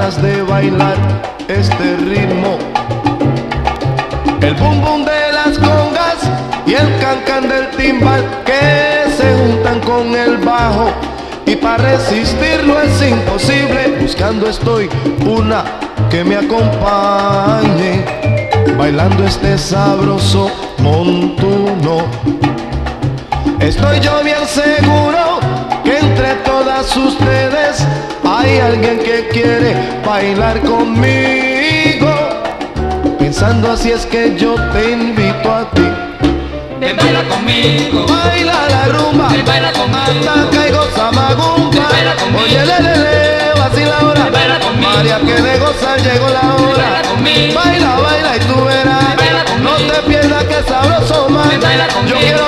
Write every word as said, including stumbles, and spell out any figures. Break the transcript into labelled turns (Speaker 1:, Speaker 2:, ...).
Speaker 1: ganas de bailar este ritmo. El bum bum de las congas y el cancan del timbal que se juntan con el bajo, y para resistirlo es imposible. Buscando estoy una que me acompañe, bailando este sabroso montuno. Estoy yo bien seguro que entre todas ustedes hay alguien que quiere bailar conmigo. Pensando así es que yo te invito a ti.
Speaker 2: Ven, baila conmigo.
Speaker 1: Baila la rumba.
Speaker 2: Ven, baila conmigo.
Speaker 1: Ataca y goza magumba.
Speaker 2: Ven, baila conmigo.
Speaker 1: Oye, le, le, le, vacila ahora.
Speaker 2: Ven, baila conmigo.
Speaker 1: María, que de gozar llegó la hora.
Speaker 2: Ven, baila conmigo.
Speaker 1: Baila, baila y tú verás.
Speaker 2: Ven, baila conmigo.
Speaker 1: No te pierdas que sabroso más.
Speaker 2: Ven, baila conmigo.
Speaker 1: Yo quiero